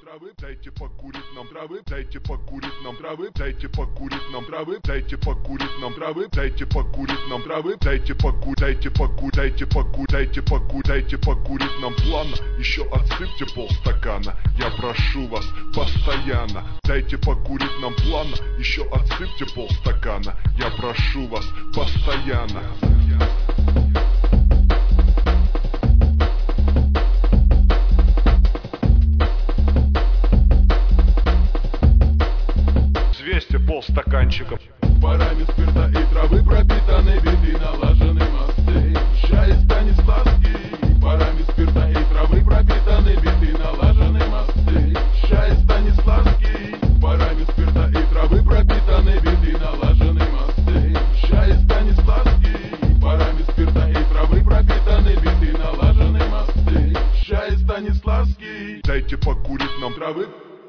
травы, дайте покурить нам травы, дайте покурить нам травы, дайте покурить нам травы, дайте покурить нам травы, дайте покурить нам травы, дайте покурить, дайте покурить, дайте покурить, дайте покурить, дайте покурить нам плавно, еще отсыпьте полстакана, я прошу вас постоянно, дайте покурить нам плавно, еще отсыпьте полстакана, я прошу вас постоянно. Полстаканчиков. Парами спирта и травы пропитаны виды, налажены мосты. Ща и Станиславский. Парами спирта и травы пропитаны виды, налажены мосты. Ща и Станиславский. Парами спирта и травы пропитаны виды, налажены мосты. Ща и Станиславский. Парами спирта и травы пропитаны виды, налажены мосты. Ща и Станиславский. Дайте покурить нам травы.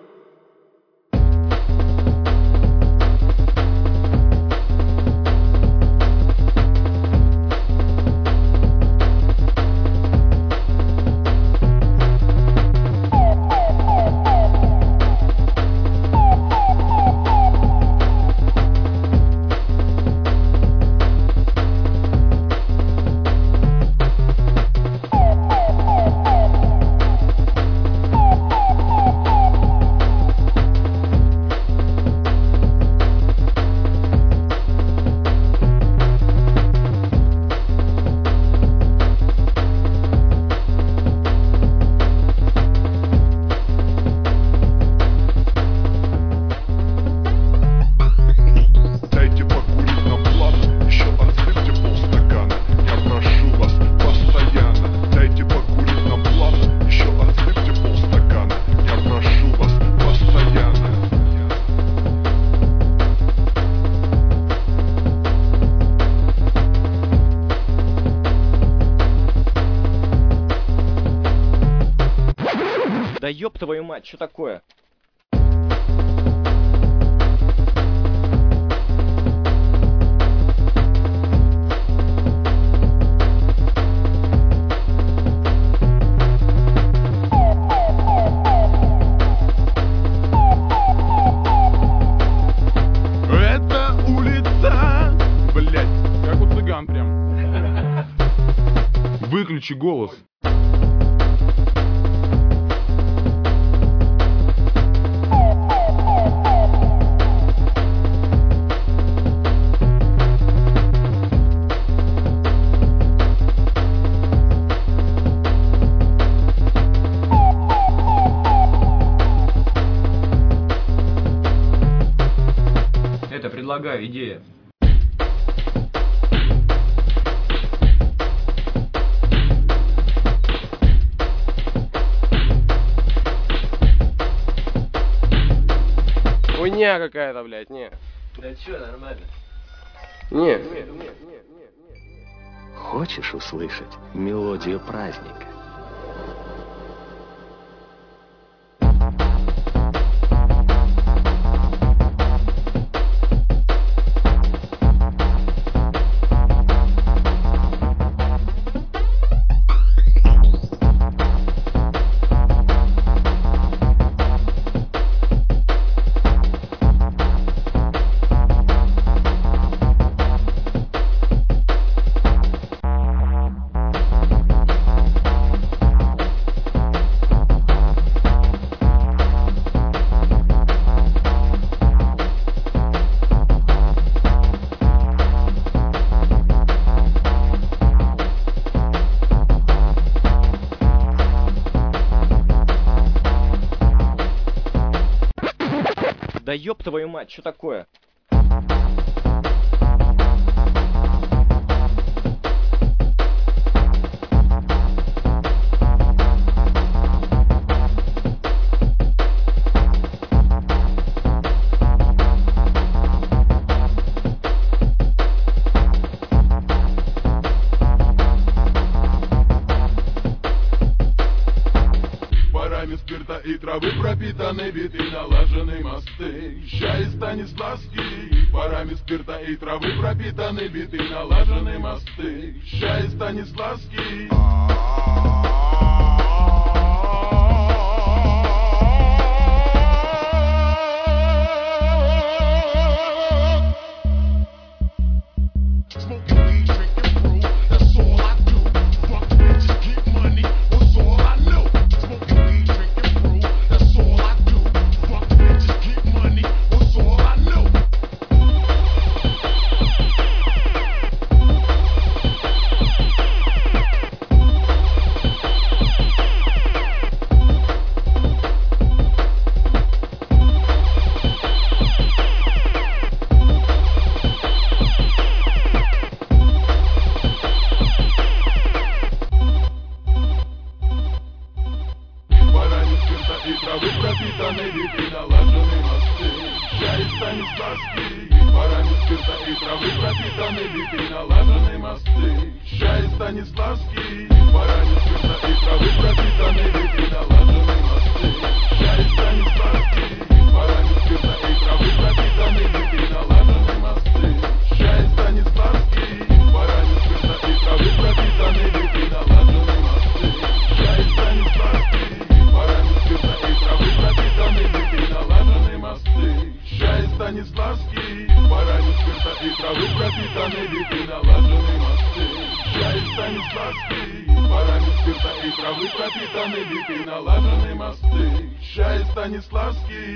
Да ёб твою мать, что такое? Это улица, блять, как у цыган прям. Выключи голос. Это предлагаю, идея. Хуйня какая-то, блядь, не. Да чё, нормально. Не. Хочешь услышать мелодию праздника? Да ёб твою мать, что такое? Парами спирта и травы пропитаны биты, налажены мосты. Ща и Станиславский. Парами спирта и травы пропитаны биты, налажены мосты. Ща и Станиславский. и травы пропитаны биты, налажены мосты. Чай Станиславский, парами спирта и травы пропитаны биты, налажены мосты. Чай Станиславский, парами спирта и травы пропитаны биты, налажены мосты. Чай Станиславский, парами спирта и травы пропитаны биты, налажены мосты. Чай Станиславский, парами спирта и травы пропитаны биты, налажены мосты. Чай Станиславский, парами спирта и травы пропитаны биты, налажены мосты. Чай Станиславский, парами спирта и травы пропитаны биты, налажены мосты. Чай Станиславский, парами спирта и травы пропитаны биты, налажены мосты. Чай Станиславский.